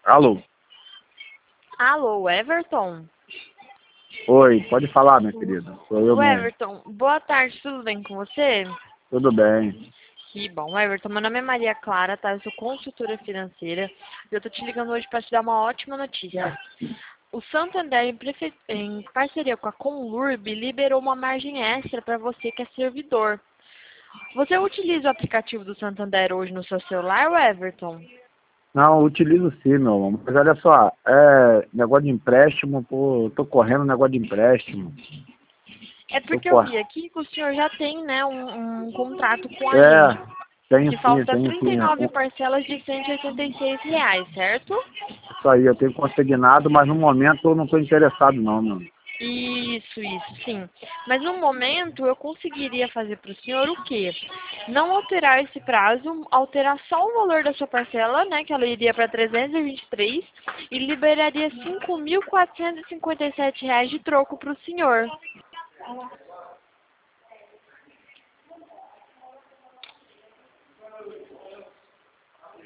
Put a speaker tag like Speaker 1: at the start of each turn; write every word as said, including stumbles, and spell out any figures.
Speaker 1: Alô?
Speaker 2: Alô, Everton?
Speaker 1: Oi, pode falar, minha querida. Sou eu
Speaker 2: O
Speaker 1: mesmo.
Speaker 2: Everton, boa tarde, tudo bem com você?
Speaker 1: Tudo bem.
Speaker 2: Que bom, Everton. Meu nome é Maria Clara, tá? Eu sou consultora financeira e eu tô te ligando hoje para te dar uma ótima notícia. O Santander, em, prefe... em parceria com a Conlurb, liberou uma margem extra para você que é servidor. Você utiliza o aplicativo do Santander hoje no seu celular, o Everton?
Speaker 1: Não, eu utilizo sim, meu amor. Mas olha só, é negócio de empréstimo, pô, eu tô correndo negócio de empréstimo.
Speaker 2: É
Speaker 1: Tô
Speaker 2: porque eu
Speaker 1: cor...
Speaker 2: vi aqui que o senhor já tem, né, um, um contrato com a gente,
Speaker 1: É, tenho
Speaker 2: que
Speaker 1: sim,
Speaker 2: falta
Speaker 1: tenho
Speaker 2: trinta e
Speaker 1: sim.
Speaker 2: nove
Speaker 1: Um-
Speaker 2: parcelas de cento e oitenta e seis reais, certo?
Speaker 1: Isso aí, eu tenho consignado, mas no momento eu não tô interessado não, meu.
Speaker 2: Isso, isso, sim. Mas no momento eu conseguiria fazer para o senhor o quê? Não alterar esse prazo, alterar só o valor da sua parcela, né, que ela iria para trezentos e vinte e três e liberaria cinco mil quatrocentos e cinquenta e sete reais de troco para o senhor.